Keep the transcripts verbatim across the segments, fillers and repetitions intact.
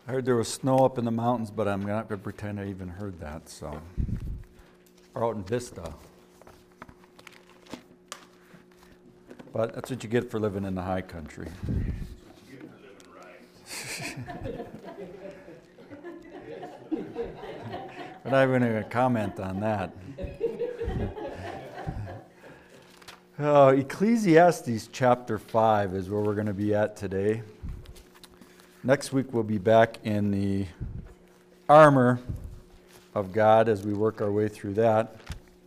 I heard there was snow up in the mountains, but I'm not going to pretend I even heard that, so. Or out in Vista. But that's what you get for living in the high country. You get for living right. We're not even going to comment on that. Oh, Ecclesiastes chapter five is where we're going to be at today. Next week we'll be back in the armor of God as we work our way through that.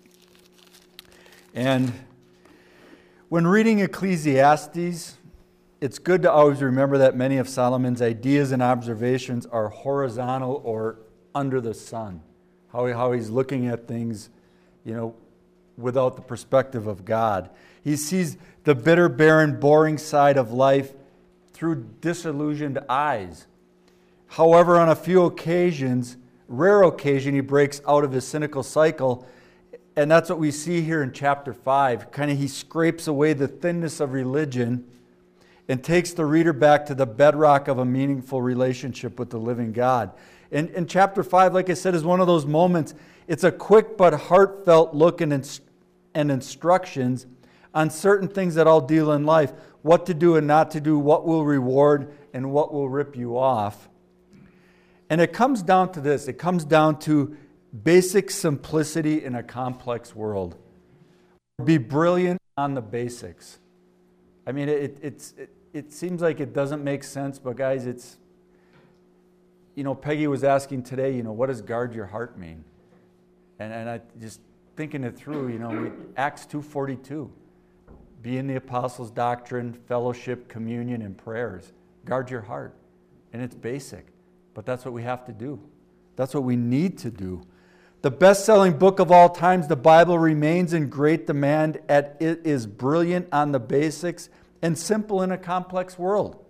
And when reading Ecclesiastes, it's good to always remember that many of Solomon's ideas and observations are horizontal or under the sun. How, he, how he's looking at things, you know, without the perspective of God. He sees the bitter, barren, boring side of life through disillusioned eyes. However, on a few occasions, rare occasion, he breaks out of his cynical cycle, and that's what we see here in chapter five. Kind of he scrapes away the thinness of religion and takes the reader back to the bedrock of a meaningful relationship with the living God. And, and chapter five, like I said, is one of those moments. It's a quick but heartfelt look and, inst- and instructions on certain things that all deal in life. What to do and not to do, what will reward and what will rip you off. And it comes down to this. It comes down to basic simplicity in a complex world. Be brilliant on the basics. I mean, it, it's, it, it seems like it doesn't make sense, but guys, it's, you know, Peggy was asking today, you know, what does guard your heart mean? And, and I just thinking it through, you know, we, Acts two forty-two. Be in the apostles' doctrine, fellowship, communion, and prayers. Guard your heart. And it's basic. But that's what we have to do. That's what we need to do. The best-selling book of all times, the Bible, remains in great demand at it is brilliant on the basics and simple in a complex world.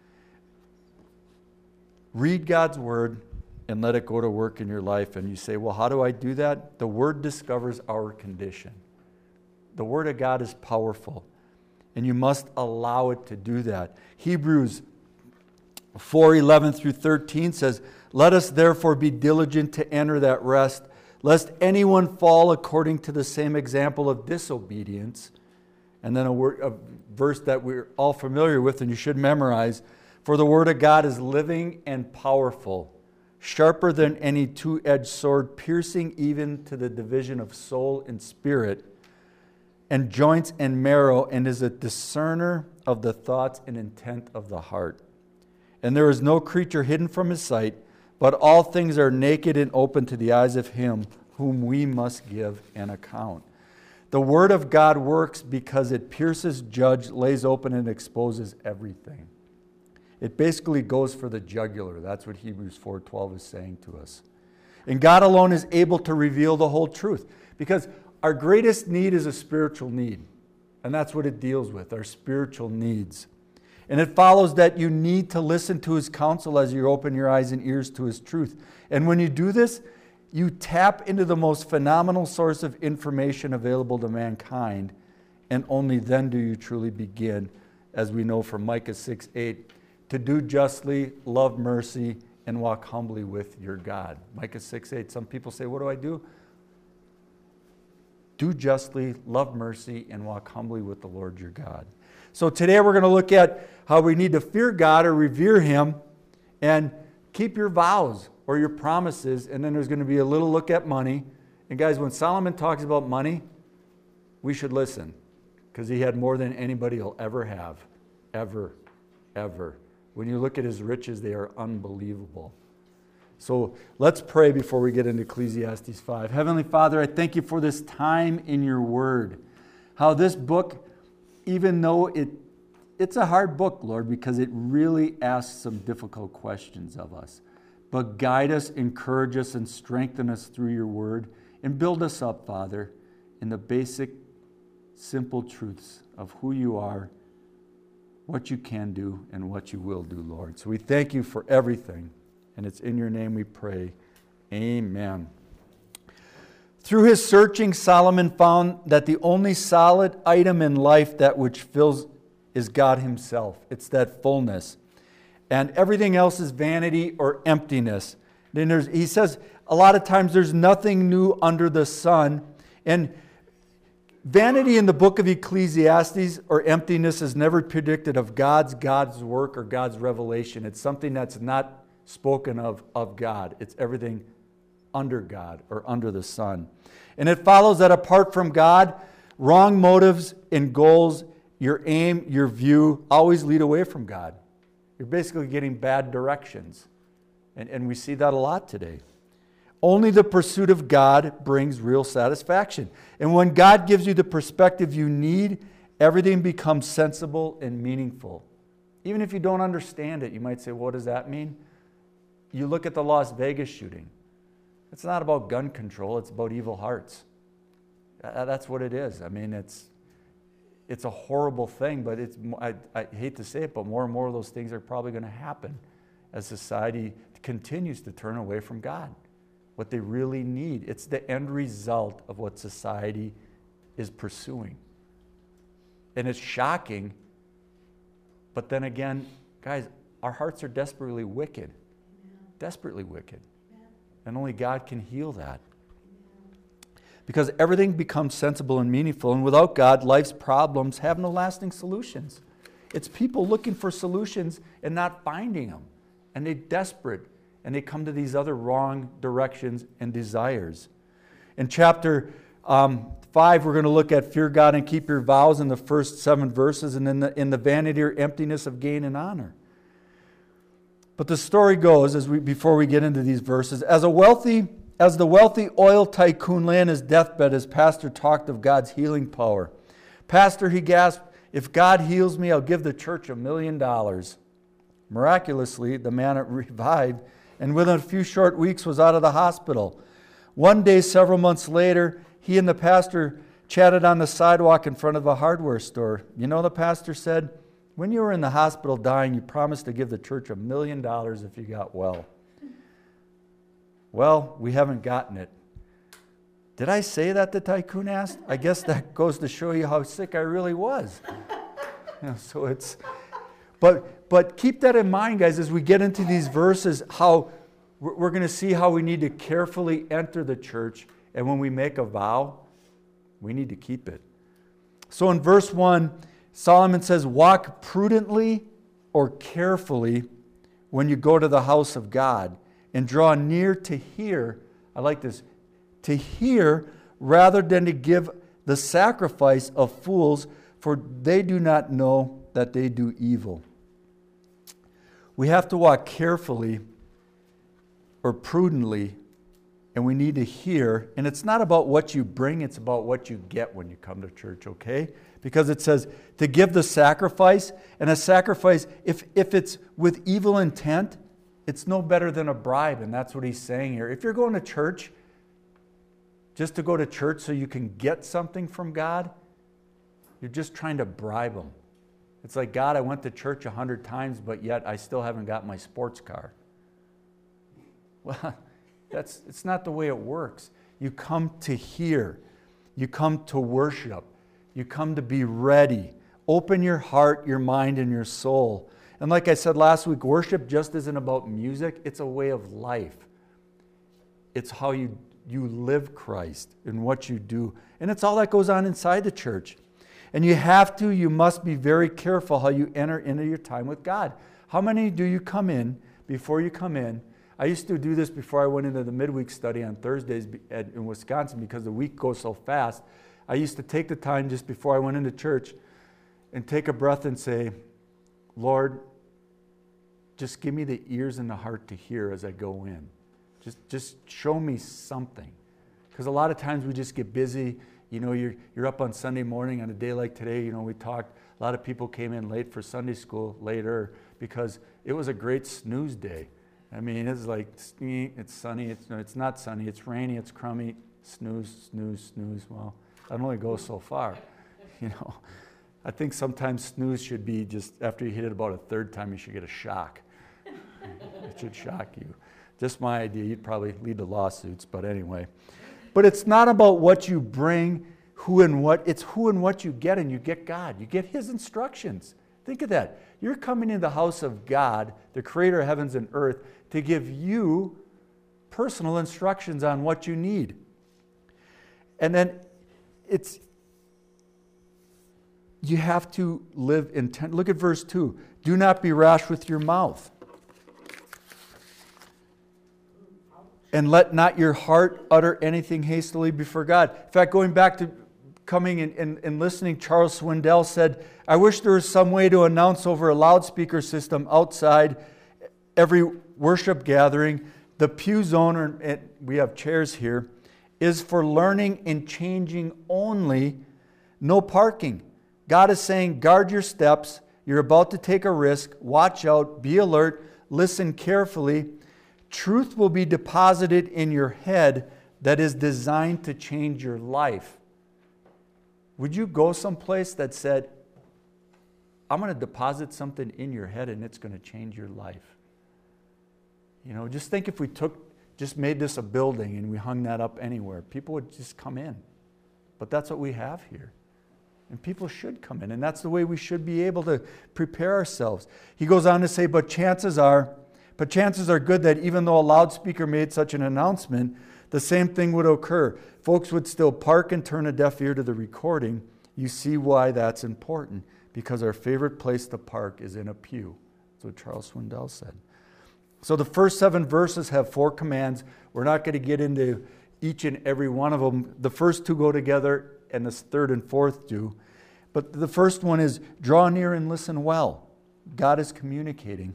Read God's Word and let it go to work in your life. And you say, well, how do I do that? The Word discovers our condition. The Word of God is powerful, and you must allow it to do that. Hebrews four eleven through thirteen says, let us therefore be diligent to enter that rest, lest anyone fall according to the same example of disobedience. And then a, word, a verse that we're all familiar with and you should memorize, for the Word of God is living and powerful, sharper than any two-edged sword, piercing even to the division of soul and spirit, and joints and marrow, and is a discerner of the thoughts and intent of the heart. And there is no creature hidden from his sight, but all things are naked and open to the eyes of him whom we must give an account. The Word of God works because it pierces, judges, lays open, and exposes everything. It basically goes for the jugular. That's what Hebrews four twelve is saying to us. And God alone is able to reveal the whole truth, because our greatest need is a spiritual need. And that's what it deals with, our spiritual needs. And it follows that you need to listen to His counsel as you open your eyes and ears to His truth. And when you do this, you tap into the most phenomenal source of information available to mankind. And only then do you truly begin, as we know from Micah six eight, to do justly, love mercy, and walk humbly with your God. Micah six eight, some people say, what do I do? Do justly, love mercy, and walk humbly with the Lord your God. So today we're going to look at how we need to fear God or revere Him and keep your vows or your promises. And then there's going to be a little look at money. And guys, when Solomon talks about money, we should listen, because he had more than anybody will ever have. Ever, ever. When you look at his riches, they are unbelievable. So let's pray before we get into Ecclesiastes five. Heavenly Father, I thank you for this time in your word. How this book, even though it it's a hard book, Lord, because it really asks some difficult questions of us. But guide us, encourage us, and strengthen us through your word. And build us up, Father, in the basic, simple truths of who you are, what you can do, and what you will do, Lord. So we thank you for everything. And it's in your name we pray. Amen. Through his searching, Solomon found that the only solid item in life that which fills is God himself. It's that fullness. And everything else is vanity or emptiness. Then there's, he says a lot of times there's nothing new under the sun. And vanity in the book of Ecclesiastes or emptiness is never predicted of God's God's work or God's revelation. It's something that's not spoken of of God. It's everything under God or under the sun. And it follows that apart from God, wrong motives and goals, your aim, your view, always lead away from God. You're basically getting bad directions. And, and we see that a lot today. Only the pursuit of God brings real satisfaction. And when God gives you the perspective you need, everything becomes sensible and meaningful. Even if you don't understand it, you might say, what does that mean? You look at the Las Vegas shooting. It's not about gun control, it's about evil hearts. That's what it is. I mean, it's it's a horrible thing, but it's I, I hate to say it, but more and more of those things are probably going to happen as society continues to turn away from God. What they really need. It's the end result of what society is pursuing. And it's shocking, but then again, guys, our hearts are desperately wicked. Desperately wicked. And only God can heal that. Because everything becomes sensible and meaningful, and without God, life's problems have no lasting solutions. It's people looking for solutions and not finding them. And they're desperate, and they come to these other wrong directions and desires. In chapter um, five, we're going to look at fear God and keep your vows in the first seven verses, and in the, in the vanity or emptiness of gain and honor. But the story goes, as we before we get into these verses, as a wealthy As the wealthy oil tycoon lay on his deathbed, his pastor talked of God's healing power. Pastor, he gasped, if God heals me, I'll give the church a million dollars. Miraculously, the man revived, and within a few short weeks was out of the hospital. One day, several months later, he and the pastor chatted on the sidewalk in front of a hardware store. You know, the pastor said, when you were in the hospital dying, you promised to give the church a million dollars if you got well. Well, we haven't gotten it. Did I say that, the tycoon asked? I guess that goes to show you how sick I really was. You know, so it's, but but keep that in mind, guys, as we get into these verses, how we're going to see how we need to carefully enter the church, and when we make a vow, we need to keep it. So in verse one, Solomon says, walk prudently or carefully when you go to the house of God, and draw near to hear, I like this, to hear rather than to give the sacrifice of fools, for they do not know that they do evil. We have to walk carefully or prudently, and we need to hear. And it's not about what you bring, it's about what you get when you come to church, okay? Because it says to give the sacrifice, and a sacrifice, if, if it's with evil intent, it's no better than a bribe, and that's what he's saying here. If you're going to church just to go to church so you can get something from God, you're just trying to bribe him. It's like, God, I went to church a hundred times, but yet I still haven't got my sports car. Well, that's it's not the way it works. You come to hear. You come to worship. You come to be ready. Open your heart, your mind, and your soul. And like I said last week, worship just isn't about music. It's a way of life. It's how you, you live Christ and what you do. And it's all that goes on inside the church. And you have to, you must be very careful how you enter into your time with God. How many do you come in before you come in? I used to do this before I went into the midweek study on Thursdays in Wisconsin because the week goes so fast. I used to take the time just before I went into church and take a breath and say, Lord, just give me the ears and the heart to hear as I go in. Just, just show me something. Because a lot of times we just get busy. You know, you're, you're up on Sunday morning on a day like today. You know, we talked, a lot of people came in late for Sunday school later because it was a great snooze day. I mean, it's like, it's sunny, it's, no, it's not sunny, it's rainy, it's crummy, snooze, snooze, snooze. Well, that only goes so far, you know. I think sometimes snooze should be just after you hit it about a third time, you should get a shock. It should shock you. Just my idea. You'd probably lead to lawsuits, but anyway. But it's not about what you bring, who and what. It's who and what you get, and you get God. You get His instructions. Think of that. You're coming into the house of God, the creator of heavens and earth, to give you personal instructions on what you need. And then it's, you have to live intent. Look at verse two. Do not be rash with your mouth. And let not your heart utter anything hastily before God. In fact, going back to coming and, and, and listening, Charles Swindoll said, I wish there was some way to announce over a loudspeaker system outside every worship gathering, the pew zone, or we have chairs here, is for learning and changing only, no parking. God is saying, guard your steps. You're about to take a risk. Watch out. Be alert. Listen carefully. Truth will be deposited in your head that is designed to change your life. Would you go someplace that said, I'm going to deposit something in your head and it's going to change your life? You know, just think if we took, just made this a building and we hung that up anywhere. People would just come in. But that's what we have here. And people should come in. And that's the way we should be able to prepare ourselves. He goes on to say, but chances are, but chances are good that even though a loudspeaker made such an announcement, the same thing would occur. Folks would still park and turn a deaf ear to the recording. You see why that's important. Because our favorite place to park is in a pew. That's what Charles Swindoll said. So the first seven verses have four commands. We're not going to get into each and every one of them. The first two go together, and the third and fourth do. But the first one is draw near and listen well. God is communicating.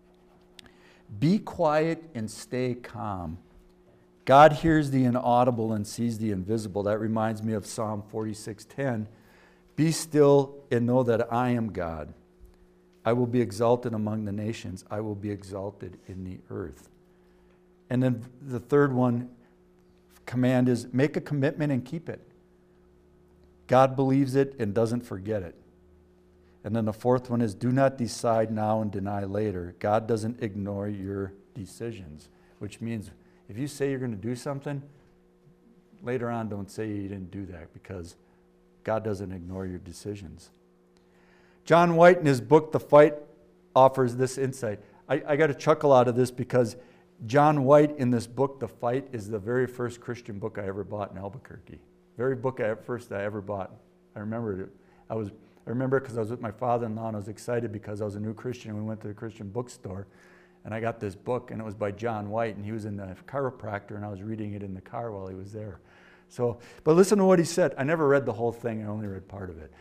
Be quiet and stay calm. God hears the inaudible and sees the invisible. That reminds me of Psalm forty-six ten. Be still and know that I am God. I will be exalted among the nations. I will be exalted in the earth. And then the third one, command is make a commitment and keep it. God believes it and doesn't forget it. And then the fourth one is do not decide now and deny later. God doesn't ignore your decisions, which means if you say you're going to do something, later on don't say you didn't do that, because God doesn't ignore your decisions. John White, in his book, The Fight, offers this insight. I, I got a chuckle out of this because John White, in this book, The Fight, is the very first Christian book I ever bought in Albuquerque. Very book I first I ever bought. I remember it. I was I remember it because I was with my father-in-law and I was excited because I was a new Christian and we went to the Christian bookstore and I got this book and it was by John White and he was in the chiropractor and I was reading it in the car while he was there. So, but listen to what he said. I never read the whole thing. I only read part of it.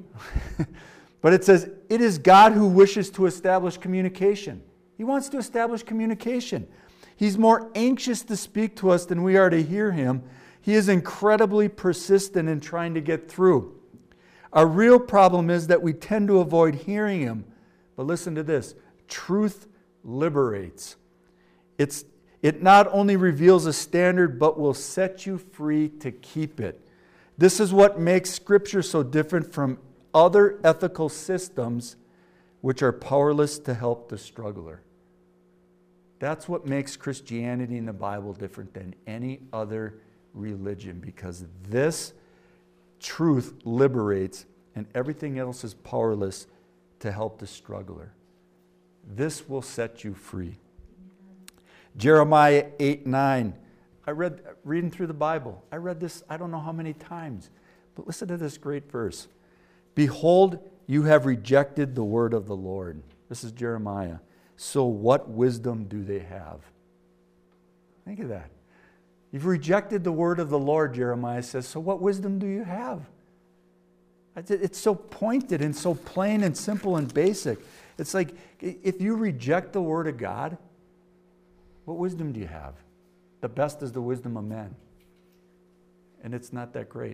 But it says, it is God who wishes to establish communication. He wants to establish communication. He's more anxious to speak to us than we are to hear him. He is incredibly persistent in trying to get through. Our real problem is that we tend to avoid hearing him. But listen to this. Truth liberates. It's, it not only reveals a standard, but will set you free to keep it. This is what makes Scripture so different from other ethical systems which are powerless to help the struggler. That's what makes Christianity and the Bible different than any other religion, because this truth liberates and everything else is powerless to help the struggler. This will set you free. Jeremiah eight nine. I read, reading through the Bible, I read this I don't know how many times, but listen to this great verse. Behold, you have rejected the word of the Lord. This is Jeremiah. So what wisdom do they have? Think of that. You've rejected the word of the Lord, Jeremiah says, so what wisdom do you have? It's so pointed and so plain and simple and basic. It's like, if you reject the word of God, what wisdom do you have? The best is the wisdom of men. And it's not that great.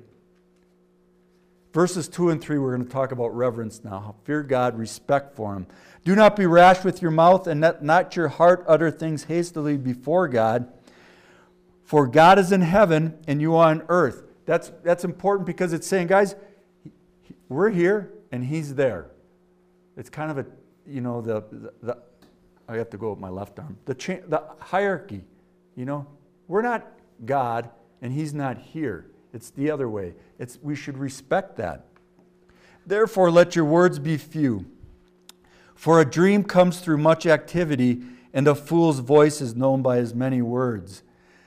Verses two and three, we're going to talk about reverence now. Fear God, respect for him. Do not be rash with your mouth, and let not your heart utter things hastily before God. For God is in heaven, and you are on earth. That's, that's important because it's saying, guys, we're here, and he's there. It's kind of a, you know, the, the, the I have to go with my left arm. The, cha- the hierarchy, you know. We're not God, and he's not here. It's the other way. It's, we should respect that. Therefore, let your words be few. For a dream comes through much activity, and a fool's voice is known by his many words.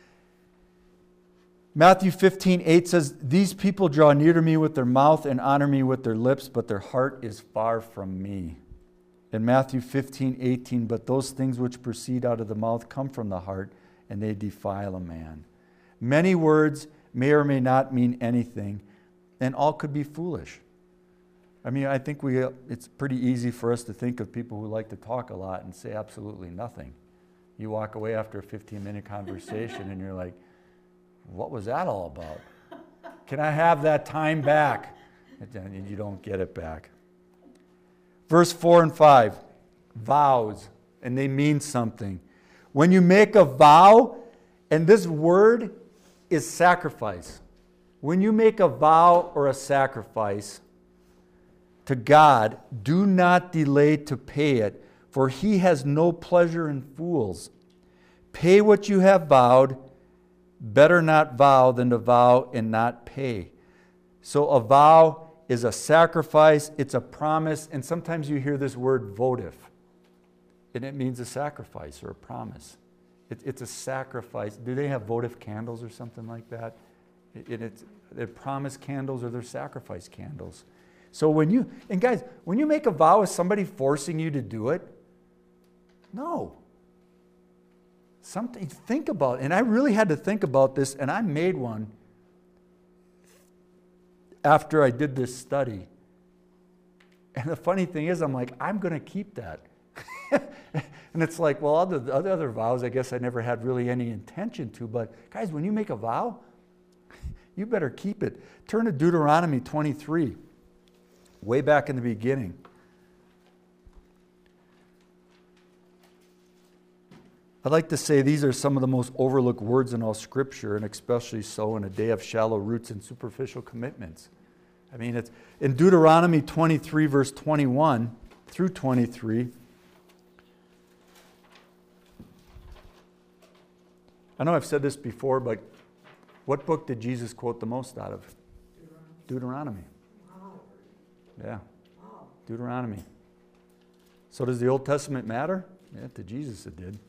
Matthew fifteen eight says, these people draw near to me with their mouth and honor me with their lips, but their heart is far from me. In Matthew fifteen eighteen, but those things which proceed out of the mouth come from the heart, and they defile a man. Many words may or may not mean anything, and all could be foolish. I mean, I think we it's pretty easy for us to think of people who like to talk a lot and say absolutely nothing. You walk away after a fifteen-minute conversation, and you're like, what was that all about? Can I have that time back? And you don't get it back. Verse four and five, vows, and they mean something. When you make a vow, and this word is sacrifice. When you make a vow or a sacrifice to God, do not delay to pay it, for he has no pleasure in fools. Pay what you have vowed. Better not vow than to vow and not pay. So a vow is a sacrifice, it's a promise, and sometimes you hear this word votive, and it means a sacrifice or a promise. It, it's a sacrifice. Do they have votive candles or something like that? It, it's, they're promise candles or they're sacrifice candles. So when you, and guys, when you make a vow, is somebody forcing you to do it? No. Something, think about it. And I really had to think about this, and I made one after I did this study. And the funny thing is, I'm like, I'm going to keep that. And it's like, well, other, the other vows, I guess I never had really any intention to. But guys, when you make a vow, you better keep it. Turn to Deuteronomy twenty-three, way back in the beginning. I'd like to say these are some of the most overlooked words in all Scripture, and especially so in a day of shallow roots and superficial commitments. I mean, it's in Deuteronomy twenty-three, verse twenty-one through twenty-three. I know I've said this before, but what book did Jesus quote the most out of? Deuteronomy. Deuteronomy. Wow. Yeah. Wow. Deuteronomy. So does the Old Testament matter? Yeah, to Jesus it did.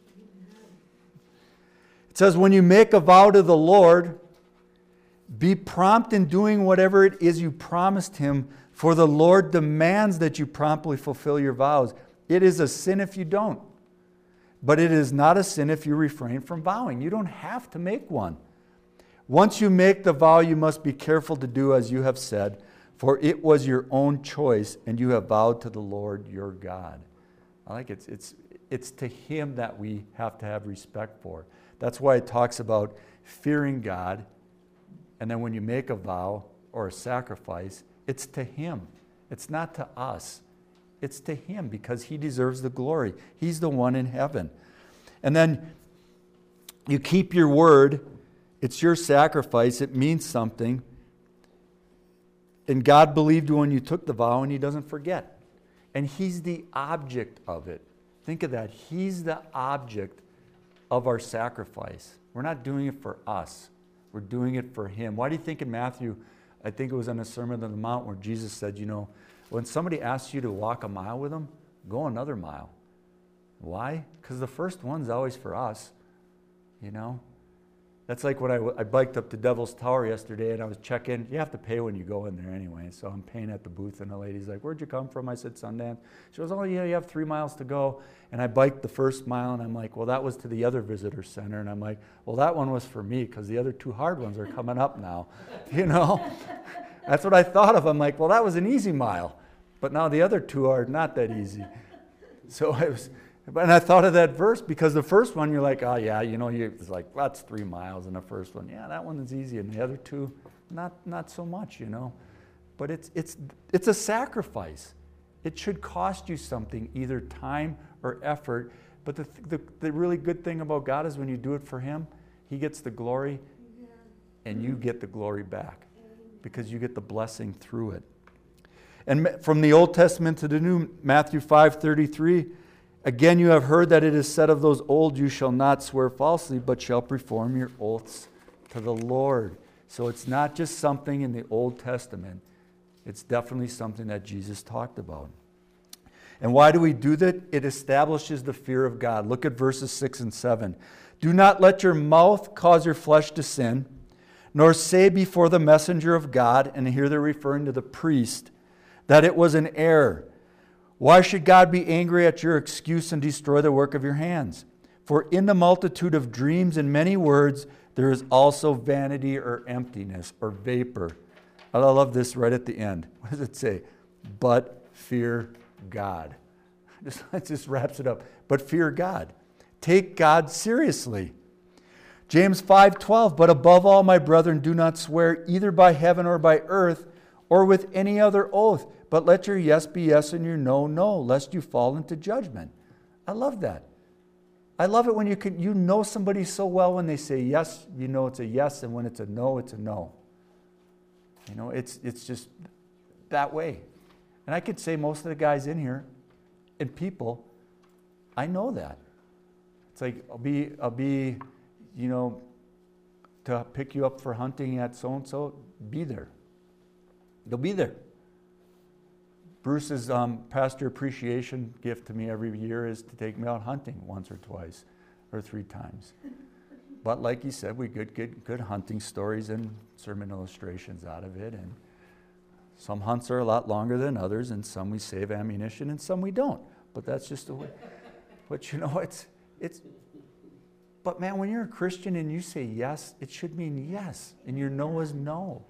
It says, when you make a vow to the Lord, be prompt in doing whatever it is you promised him, for the Lord demands that you promptly fulfill your vows. It is a sin if you don't, but it is not a sin if you refrain from vowing. You don't have to make one. Once you make the vow, you must be careful to do as you have said, for it was your own choice, and you have vowed to the Lord your God. I like it. It's, it's, it's to him that we have to have respect for. That's why it talks about fearing God, and then when you make a vow or a sacrifice, it's to him. It's not to us. It's to him because he deserves the glory. He's the one in heaven. And then you keep your word. It's your sacrifice. It means something. And God believed you when you took the vow, and he doesn't forget. And he's the object of it. Think of that. He's the object of our sacrifice. We're not doing it for us. We're doing it for him. Why do you think in Matthew, I think it was in the Sermon on the Mount where Jesus said, you know, when somebody asks you to walk a mile with them, go another mile. Why? Because the first one's always for us, you know. That's like when I, I biked up to Devil's Tower yesterday and I was checking. You have to pay when you go in there anyway. So I'm paying at the booth and the lady's like, where'd you come from? I said, Sundance. She goes, oh yeah, you have three miles to go. And I biked the first mile and I'm like, well, that was to the other visitor center. And I'm like, well, that one was for me because the other two hard ones are coming up now. You know? That's what I thought of. I'm like, well, that was an easy mile. But now the other two are not that easy. So I was... And I thought of that verse because the first one you're like, oh yeah, you know, you, it's like, that's three miles in the first one. Yeah, that one is easy. And the other two, not not so much, you know. But it's it's it's a sacrifice. It should cost you something, either time or effort. But the the, the really good thing about God is when you do it for him, he gets the glory and you get the glory back because you get the blessing through it. And from the Old Testament to the New, Matthew five thirty-three, again, you have heard that it is said of those old, you shall not swear falsely, but shall perform your oaths to the Lord. So it's not just something in the Old Testament. It's definitely something that Jesus talked about. And why do we do that? It establishes the fear of God. Look at verses six and seven. Do not let your mouth cause your flesh to sin, nor say before the messenger of God, and here they're referring to the priest, that it was an error. Why should God be angry at your excuse and destroy the work of your hands? For in the multitude of dreams and many words, there is also vanity or emptiness or vapor. I love this right at the end. What does it say? But fear God. Just, it just wraps it up. But fear God. Take God seriously. James five twelve, but above all, my brethren, do not swear either by heaven or by earth or with any other oath, but let your yes be yes and your no, no, lest you fall into judgment. I love that. I love it when you can you know somebody so well when they say yes, you know it's a yes, and when it's a no, it's a no. You know, it's it's just that way. And I could say most of the guys in here and people, I know that. It's like I'll be I'll be, you know, to pick you up for hunting at so and so, be there. They'll be there. Bruce's um, pastor appreciation gift to me every year is to take me out hunting once or twice or three times. But like he said, we could get good hunting stories and sermon illustrations out of it. And some hunts are a lot longer than others, and some we save ammunition, and some we don't. But that's just the way. But you know, it's it's. But man, when you're a Christian and you say yes, it should mean yes, and your no is no.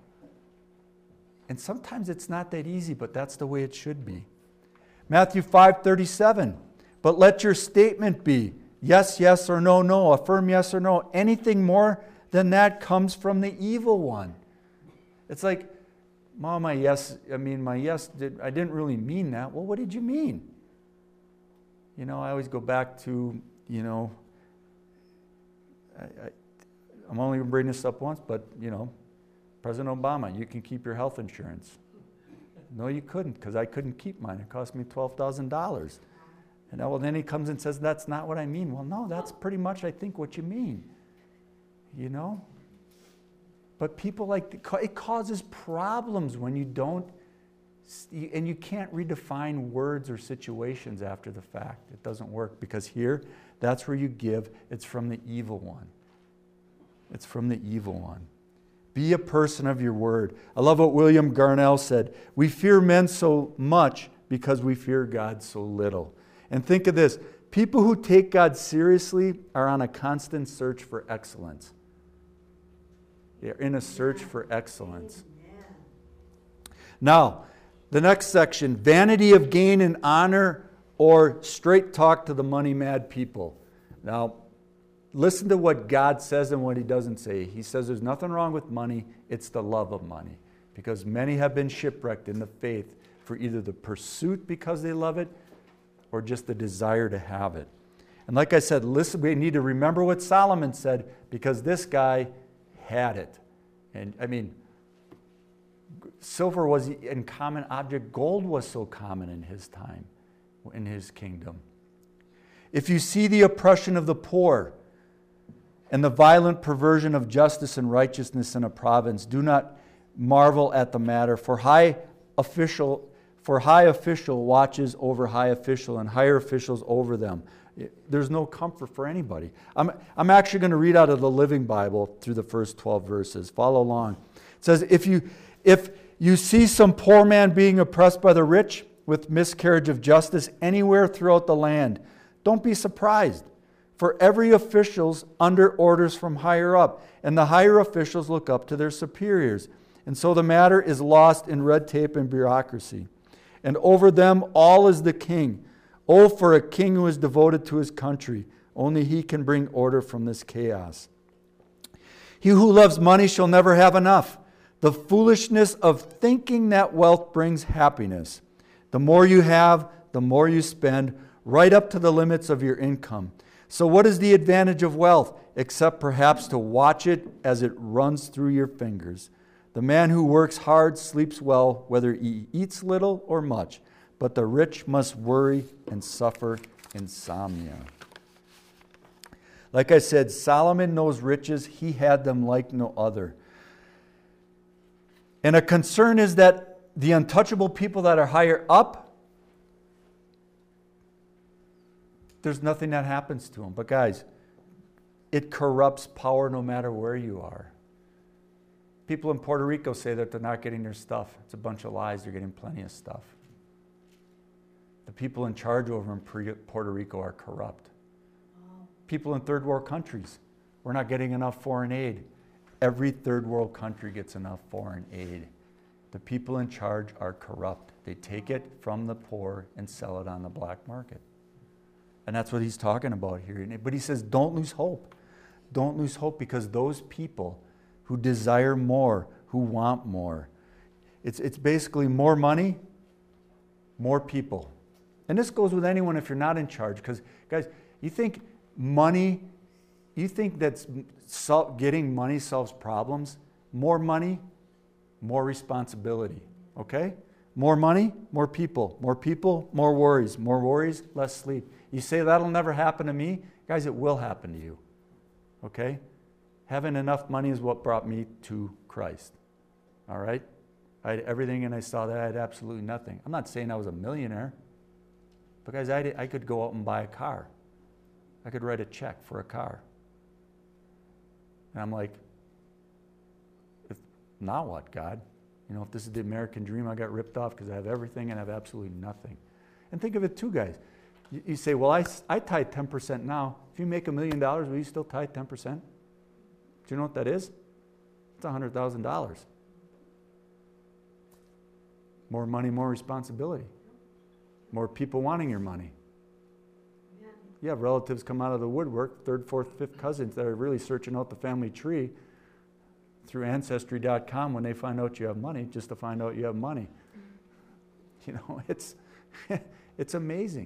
And sometimes it's not that easy, but that's the way it should be. Matthew five thirty-seven. But let your statement be yes, yes, or no, no. Affirm yes or no. Anything more than that comes from the evil one. It's like, Mom, my yes, I mean, my yes, did, I didn't really mean that. Well, what did you mean? You know, I always go back to, you know, I, I, I'm only going to bring this up once, but, you know, President Obama, you can keep your health insurance. No, you couldn't, because I couldn't keep mine. It cost me twelve thousand dollars. And well, then he comes and says, that's not what I mean. Well, no, that's pretty much, I think, what you mean. You know? But people like, it causes problems when you don't, and you can't redefine words or situations after the fact. It doesn't work, because here, that's where you give. It's from the evil one. It's from the evil one. Be a person of your word. I love what William Garnell said. We fear men so much because we fear God so little. And think of this. People who take God seriously are on a constant search for excellence. They're in a search for excellence. Now, the next section, vanity of gain and honor, or straight talk to the money-mad people. Now, listen to what God says and what he doesn't say. He says there's nothing wrong with money. It's the love of money. Because many have been shipwrecked in the faith for either the pursuit because they love it or just the desire to have it. And like I said, listen, we need to remember what Solomon said, because this guy had it. And I mean, silver was a common object. Gold was so common in his time, in his kingdom. If you see the oppression of the poor and the violent perversion of justice and righteousness in a province, do not marvel at the matter, for high official for high official watches over high official, and higher officials over them. There's no comfort for anybody. I'm, I'm actually going to read out of the Living Bible through the first twelve verses. Follow along. It says, if you if you see some poor man being oppressed by the rich with miscarriage of justice anywhere throughout the land, don't be surprised. For every official's under orders from higher up, and the higher officials look up to their superiors. And so the matter is lost in red tape and bureaucracy. And over them all is the king. Oh, for a king who is devoted to his country. Only he can bring order from this chaos. He who loves money shall never have enough. The foolishness of thinking that wealth brings happiness. The more you have, the more you spend, right up to the limits of your income. So what is the advantage of wealth, except perhaps to watch it as it runs through your fingers? The man who works hard sleeps well, whether he eats little or much, but the rich must worry and suffer insomnia. Like I said, Solomon knows riches. He had them like no other. And a concern is that the untouchable people that are higher up there's nothing that happens to them. But guys, it corrupts power no matter where you are. People in Puerto Rico say that they're not getting their stuff. It's a bunch of lies. They're getting plenty of stuff. The people in charge over in Puerto Rico are corrupt. People in third world countries, we're not getting enough foreign aid. Every third world country gets enough foreign aid. The people in charge are corrupt. They take it from the poor and sell it on the black market. And that's what he's talking about here. But he says, don't lose hope. Don't lose hope, because those people who desire more, who want more, it's, it's basically more money, more people. And this goes with anyone if you're not in charge. Because, guys, you think money, you think that getting money solves problems? More money, more responsibility. Okay? More money, more people. More people, more worries. More worries, less sleep. You say that'll never happen to me? Guys, it will happen to you. Okay? Having enough money is what brought me to Christ. All right? I had everything and I saw that I had absolutely nothing. I'm not saying I was a millionaire. But guys, I, did, I could go out and buy a car. I could write a check for a car. And I'm like, if, now what, God? You know, if this is the American dream, I got ripped off because I have everything and I have absolutely nothing. And think of it too, guys. You, you say, well, I, I tithe ten percent now. If you make a million dollars, will you still tithe ten percent? Do you know what that is? It's one hundred thousand dollars. More money, more responsibility. More people wanting your money. You have relatives come out of the woodwork, third, fourth, fifth cousins that are really searching out the family tree through Ancestry dot com when they find out you have money, just to find out you have money. You know, it's, it's amazing.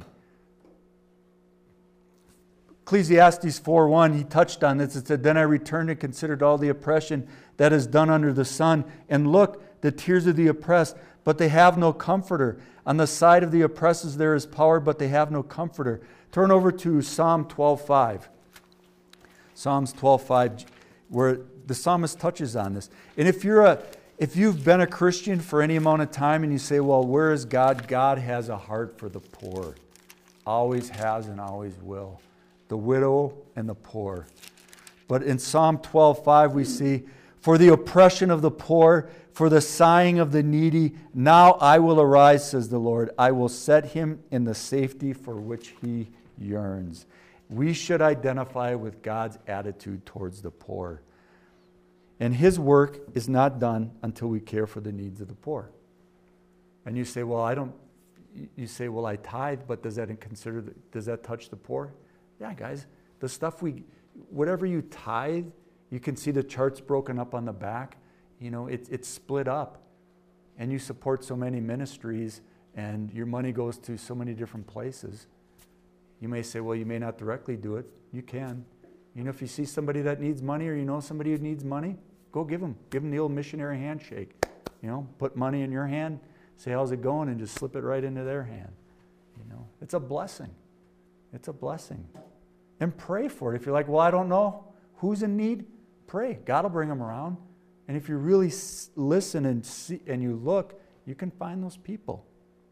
Ecclesiastes four one, he touched on this. It said, then I returned and considered all the oppression that is done under the sun. And look, the tears of the oppressed, but they have no comforter. On the side of the oppressors there is power, but they have no comforter. Turn over to Psalm twelve five. Psalms twelve five, where the psalmist touches on this. And if you're a, if you've been a Christian for any amount of time and you say, well, where is God? God has a heart for the poor. Always has and always will. The widow and the poor. But in Psalm twelve five we see, for the oppression of the poor, for the sighing of the needy, now I will arise, says the Lord. I will set him in the safety for which he yearns. We should identify with God's attitude towards the poor. And his work is not done until we care for the needs of the poor. And you say, well, I don't, you say, well, I tithe, but does that consider, does that touch the poor? Yeah, guys, the stuff we, whatever you tithe, you can see the charts broken up on the back. You know, it, it's split up. And you support so many ministries and your money goes to so many different places. You may say, well, you may not directly do it. You can. You know, if you see somebody that needs money or you know somebody who needs money, go give them. Give them the old missionary handshake. You know, put money in your hand, say, how's it going? And just slip it right into their hand. You know, it's a blessing. It's a blessing. And pray for it. If you're like, well, I don't know who's in need, pray. God will bring them around. And if you really listen and see and you look, you can find those people.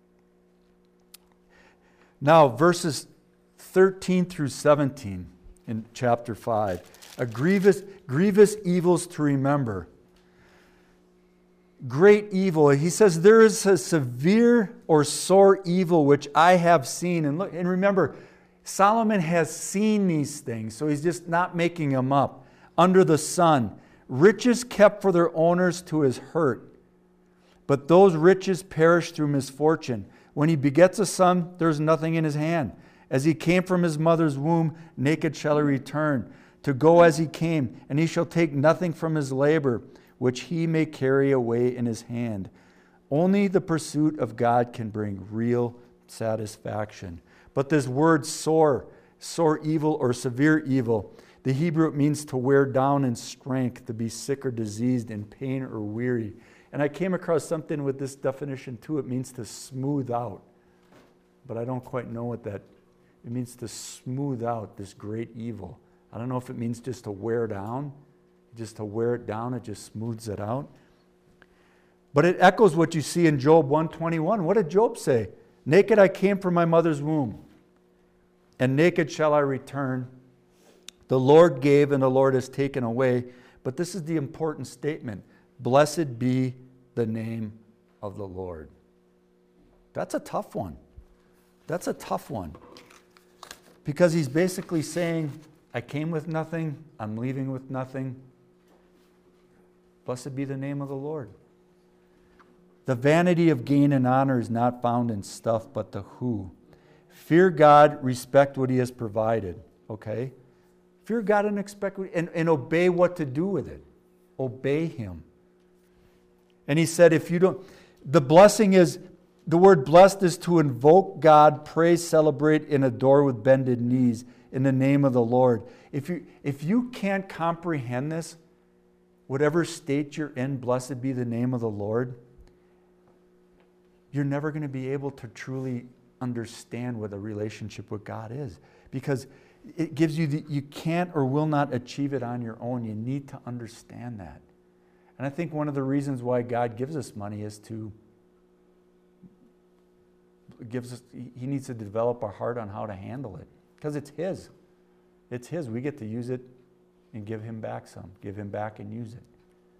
Now, verses thirteen through seventeen in chapter five. A grievous, grievous evils to remember. Great evil. He says, there is a severe or sore evil which I have seen. And look, and remember, Solomon has seen these things, so he's just not making them up. Under the sun, riches kept for their owners to his hurt, but those riches perish through misfortune. When he begets a son, there is nothing in his hand. As he came from his mother's womb, naked shall he return, to go as he came, and he shall take nothing from his labor, which he may carry away in his hand. Only the pursuit of God can bring real satisfaction. But this word sore, sore evil or severe evil, the Hebrew it means to wear down in strength, to be sick or diseased, in pain or weary. And I came across something with this definition too. It means to smooth out. But I don't quite know what that, it means to smooth out this great evil. I don't know if it means just to wear down, just to wear it down, it just smooths it out. But it echoes what you see in Job one twenty-one. What did Job say? Naked I came from my mother's womb. and naked shall I return. The Lord gave, and the Lord has taken away. But this is the important statement. Blessed be the name of the Lord. That's a tough one. That's a tough one. Because he's basically saying, I came with nothing, I'm leaving with nothing. Blessed be the name of the Lord. The vanity of gain and honor is not found in stuff, but the who. Fear God, respect what he has provided. Okay? Fear God and expect and, and obey what to do with it. Obey him. And he said, if you don't, the blessing is, the word blessed is to invoke God, praise, celebrate, and adore with bended knees in the name of the Lord. If you, if you can't comprehend this, whatever state you're in, blessed be the name of the Lord, you're never going to be able to truly understand what a relationship with God is. Because it gives you, the, you can't or will not achieve it on your own. You need to understand that. And I think one of the reasons why God gives us money is to, gives us, he needs to develop our heart on how to handle it. Because it's his. It's his. We get to use it and give him back some. Give him back and use it.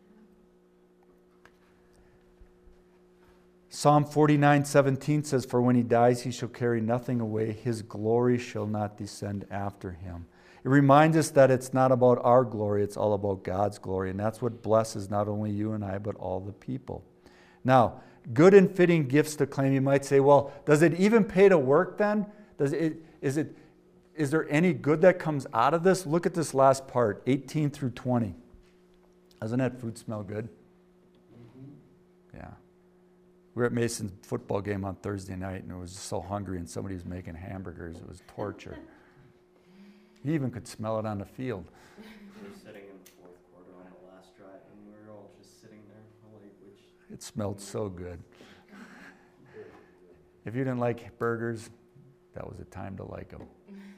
Psalm forty-nine seventeen says, for when he dies, he shall carry nothing away. His glory shall not descend after him. It reminds us that it's not about our glory, it's all about God's glory. And that's what blesses not only you and I, but all the people. Now, good and fitting gifts to claim. You might say, well, does it even pay to work then? Does it, is it, is there any good that comes out of this? Look at this last part, eighteen through twenty. Doesn't that fruit smell good? Mm-hmm. Yeah. We were at Mason's football game on Thursday night, and I was so hungry, and somebody was making hamburgers. It was torture. You even could smell it on the field. We were sitting in the fourth quarter on the last drive, and we were all just sitting there, like, which... It smelled so good. If you didn't like burgers, that was the time to like them.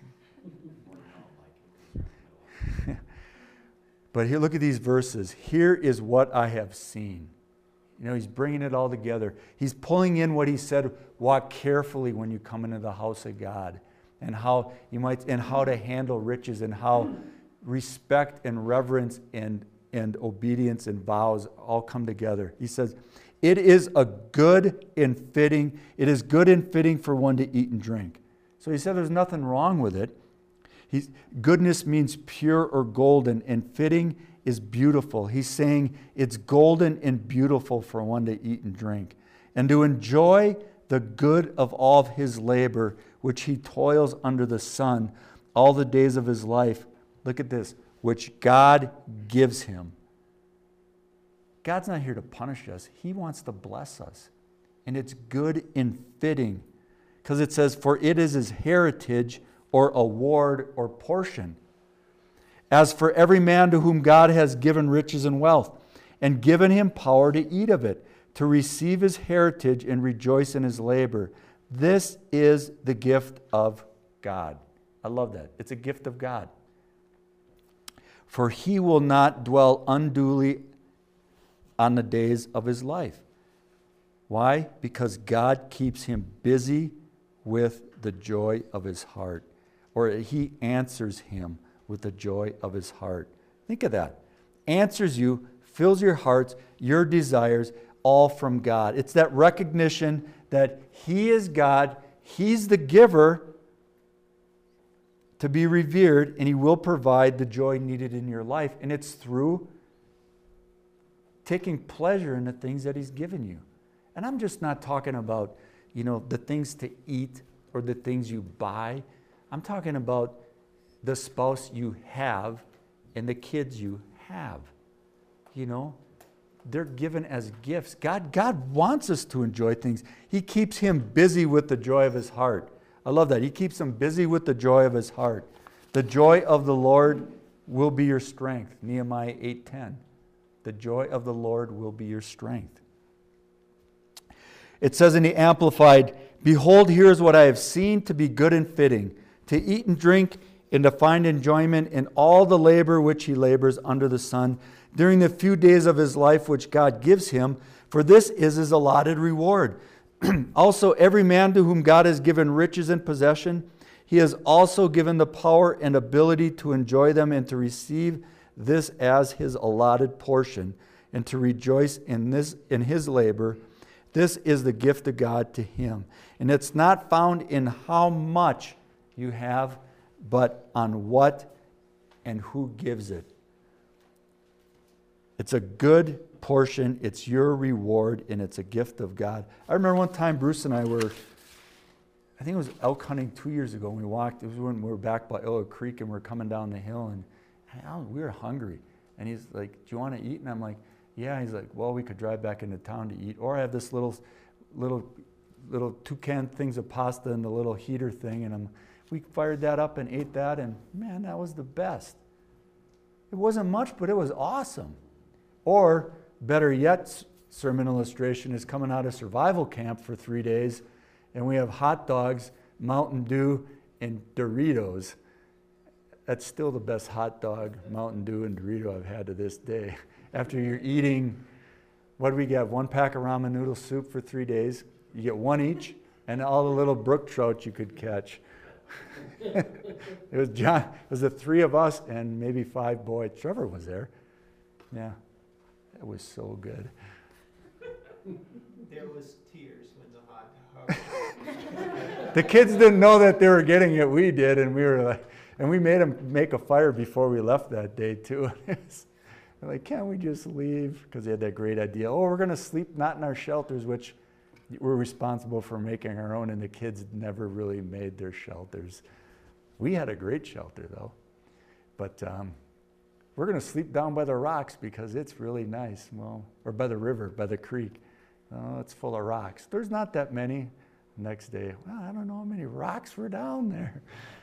But here, look at these verses. Here is what I have seen. You know, he's bringing it all together. He's pulling in what he said, walk carefully when you come into the house of God, and how you might, and how to handle riches, and how respect and reverence and, and obedience and vows all come together. He says, it is a good and fitting, it is good and fitting for one to eat and drink. So he said there's nothing wrong with it. He's, goodness means pure or golden, and fitting is beautiful. He's saying it's golden and beautiful for one to eat and drink, and to enjoy the good of all of his labor, which he toils under the sun all the days of his life. Look at this, which God gives him. God's not here to punish us. He wants to bless us. And it's good and fitting, because it says, for it is his heritage or award or portion. As for every man to whom God has given riches and wealth, and given him power to eat of it, to receive his heritage and rejoice in his labor. This is the gift of God. I love that. It's a gift of God. For he will not dwell unduly on the days of his life. Why? Because God keeps him busy with the joy of his heart, or he answers him with the joy of his heart. Think of that. Answers you, fills your hearts, your desires, all from God. It's that recognition that he is God, he's the giver to be revered, and he will provide the joy needed in your life. And it's through taking pleasure in the things that he's given you. And I'm just not talking about, you know, the things to eat or the things you buy. I'm talking about the spouse you have and the kids you have. You know, they're given as gifts. God, God wants us to enjoy things. He keeps him busy with the joy of his heart. I love that. He keeps him busy with the joy of his heart. The joy of the Lord will be your strength. Nehemiah eight ten. The joy of the Lord will be your strength. It says in the Amplified, behold, here is what I have seen to be good and fitting, to eat and drink, and to find enjoyment in all the labor which he labors under the sun during the few days of his life which God gives him, for this is his allotted reward. Also, every man to whom God has given riches and possession, He has also given the power and ability to enjoy them and to receive this as his allotted portion and to rejoice in this in his labor. This is the gift of God to him. And it's not found in how much you have, but on what and who gives it. It's a good portion, it's your reward, and it's a gift of God. I remember one time Bruce and I were, I think it was elk hunting two years ago, and we walked, it was when we were back by Illa Creek, and we were coming down the hill, and I, we were hungry. And he's like, do you want to eat? And I'm like, yeah. He's like, well, we could drive back into town to eat, or I have this little, little, little two can things of pasta in the little heater thing, and I'm, we fired that up and ate that, and man, that was the best. It wasn't much, but it was awesome. Or, better yet, sermon illustration is coming out of survival camp for three days, and we have hot dogs, Mountain Dew, and Doritos. That's still the best hot dog, Mountain Dew, and Dorito I've had to this day. After you're eating, what do we get? One pack of ramen noodle soup for three days. You get one each, and all the little brook trout you could catch. It was John. It was the three of us and maybe five boys. Trevor was there. Yeah, that was so good. There was tears when the hot dog. The kids didn't know that they were getting it. We did, and we were like, and we made them make a fire before we left that day too. They're like, can't we just leave? Because they had that great idea. Oh, we're going to sleep not in our shelters, which we're responsible for making our own, and the kids never really made their shelters. We had a great shelter though, but um, we're going to sleep down by the rocks because it's really nice. Well, or by the river, by the creek. Oh, it's full of rocks. There's not that many. Next day, well, I don't know how many rocks were down there.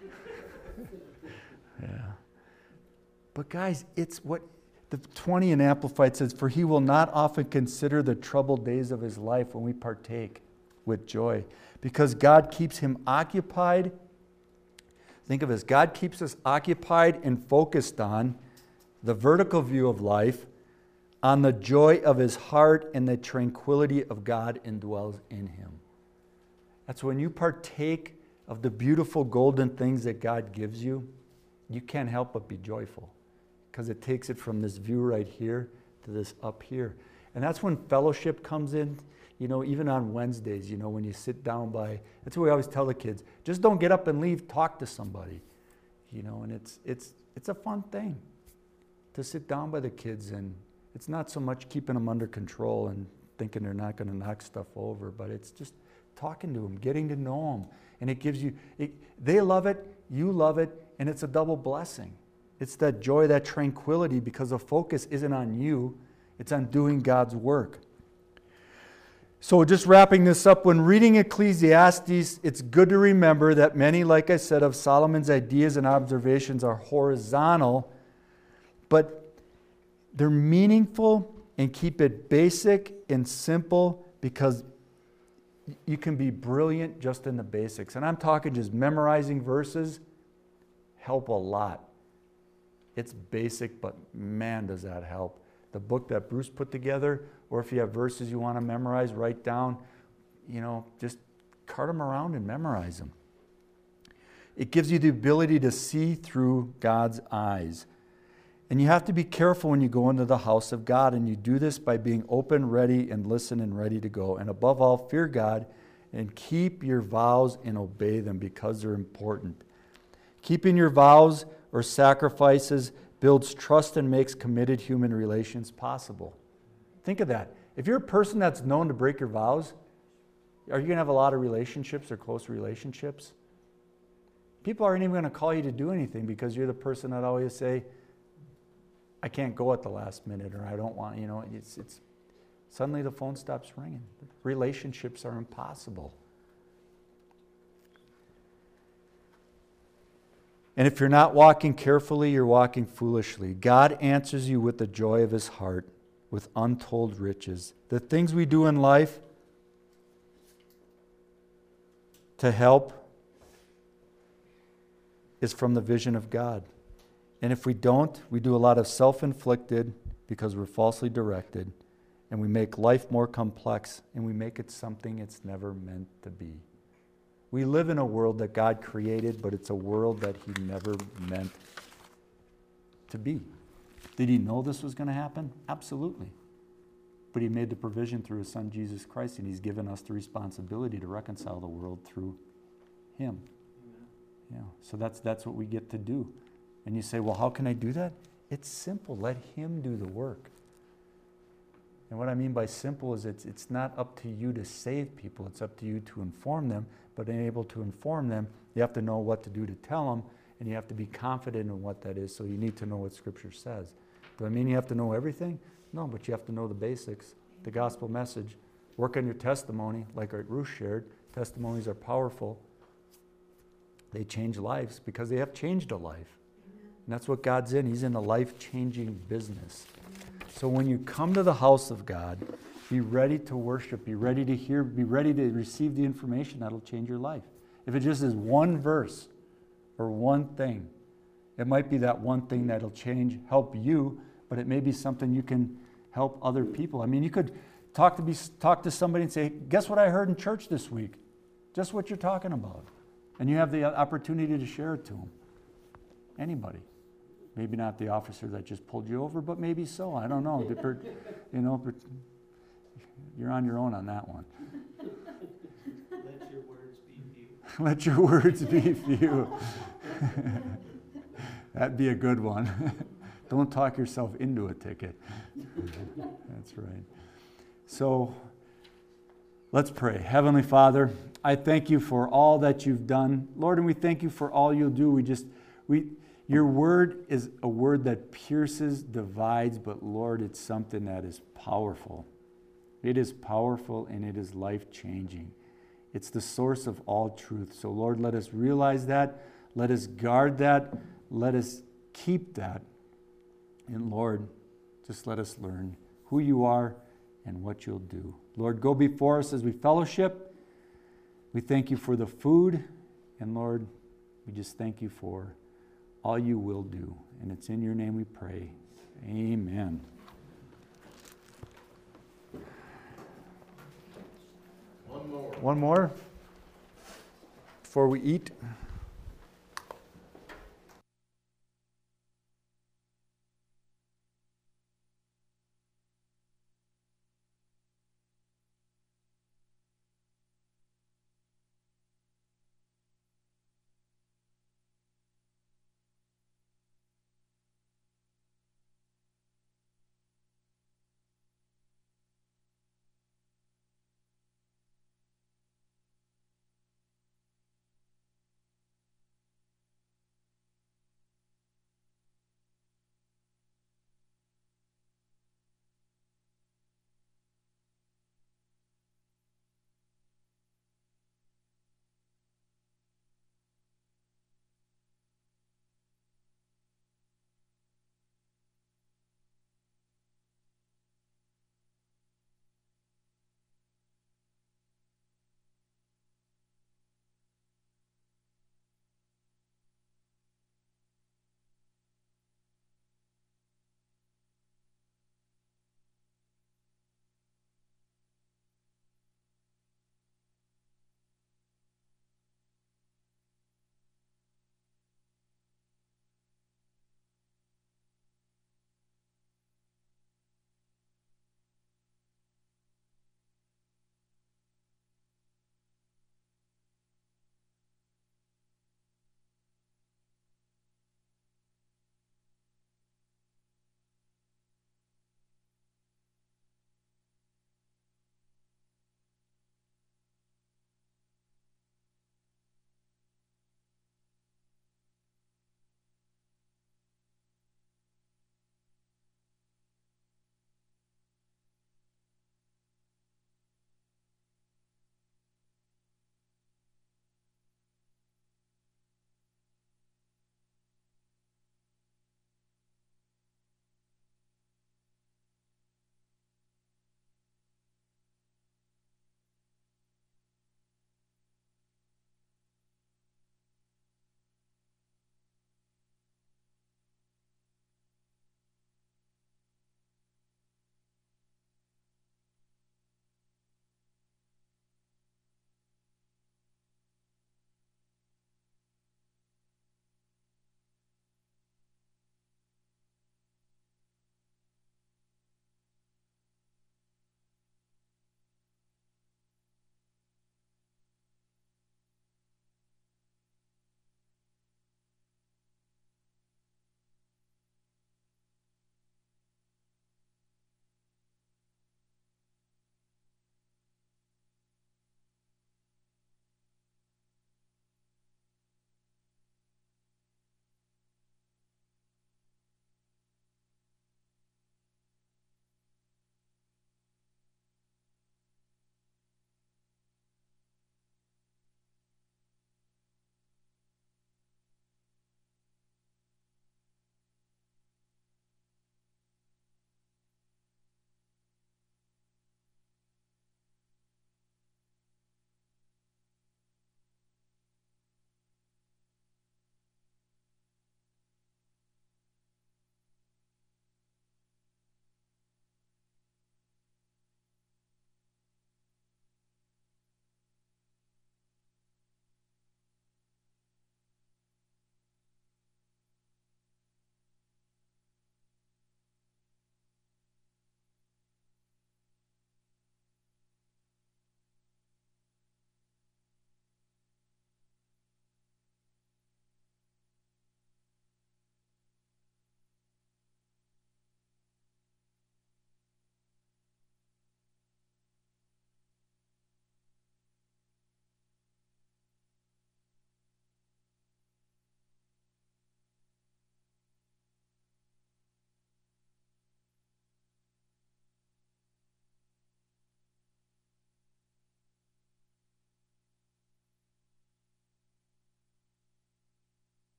Yeah. But guys, it's what the twenty in Amplified says, for he will not often consider the troubled days of his life when we partake with joy, because God keeps him occupied. Think of this, God keeps us occupied and focused on the vertical view of life, on the joy of his heart, and the tranquility of God indwells in him. That's when you partake of the beautiful golden things that God gives you, you can't help but be joyful, because it takes it from this view right here to this up here. And that's when fellowship comes in, you know, even on Wednesdays, you know, when you sit down by, that's what we always tell the kids, just don't get up and leave, talk to somebody, you know, and it's it's it's a fun thing to sit down by the kids, and it's not so much keeping them under control and thinking they're not going to knock stuff over, but it's just talking to them, getting to know them, and it gives you, it, they love it, you love it, and it's a double blessing. It's that joy, that tranquility, because the focus isn't on you, it's on doing God's work. So just wrapping this up, when reading Ecclesiastes, it's good to remember that many, like I said, of Solomon's ideas and observations are horizontal, but they're meaningful and keep it basic and simple, because you can be brilliant just in the basics. And I'm talking just memorizing verses help a lot. It's basic, but man, does that help. The book that Bruce put together, or if you have verses you want to memorize, write down, you know, just cart them around and memorize them. It gives you the ability to see through God's eyes. And you have to be careful when you go into the house of God, and you do this by being open, ready, and listen and ready to go. And above all, fear God and keep your vows and obey them, because they're important. Keeping your vows or sacrifices builds trust and makes committed human relations possible. Think of that. If you're a person that's known to break your vows, are you going to have a lot of relationships or close relationships? People aren't even going to call you to do anything because you're the person that always say, I can't go at the last minute, or I don't want, you know, it's, it's suddenly the phone stops ringing. Relationships are impossible. And if you're not walking carefully, you're walking foolishly. God answers you with the joy of his heart, with untold riches. The things we do in life to help is from the vision of God. And if we don't, we do a lot of self-inflicted because we're falsely directed, and we make life more complex, and we make it something it's never meant to be. We live in a world that God created, but it's a world that he never meant to be. Did he know this was going to happen? Absolutely. But he made the provision through his son, Jesus Christ, and he's given us the responsibility to reconcile the world through him. Yeah, so that's that's what we get to do. And you say, well, how can I do that? It's simple. Let him do the work. And what I mean by simple is it's it's not up to you to save people. It's up to you to inform them. But in able to inform them, you have to know what to do to tell them, and you have to be confident in what that is. So you need to know what Scripture says. Do I mean you have to know everything? No, but you have to know the basics, the gospel message. Work on your testimony, like Ruth shared. Testimonies are powerful. They change lives because they have changed a life. And that's what God's in. He's in a life-changing business. So when you come to the house of God, be ready to worship, be ready to hear, be ready to receive the information that'll change your life. If it just is one verse or one thing, it might be that one thing that'll change, help you, but it may be something you can help other people. I mean, you could talk to be talk to somebody and say, guess what I heard in church this week? Just what you're talking about. And you have the opportunity to share it to them. Anybody. Maybe not the officer that just pulled you over, but maybe so. I don't know. You know, you're on your own on that one. Let your words be few. Let your words be few. That'd be a good one. Don't talk yourself into a ticket. That's right. So, let's pray. Heavenly Father, I thank you for all that you've done. Lord, and we thank you for all you'll do. We just, we, your word is a word that pierces, divides, but Lord, it's something that is powerful. It is powerful and it is life-changing. It's the source of all truth. So Lord, let us realize that. Let us guard that. Let us keep that. And Lord, just let us learn who you are and what you'll do. Lord, go before us as we fellowship. We thank you for the food. And Lord, we just thank you for all you will do. And it's in your name we pray. Amen. One more. One more before we eat.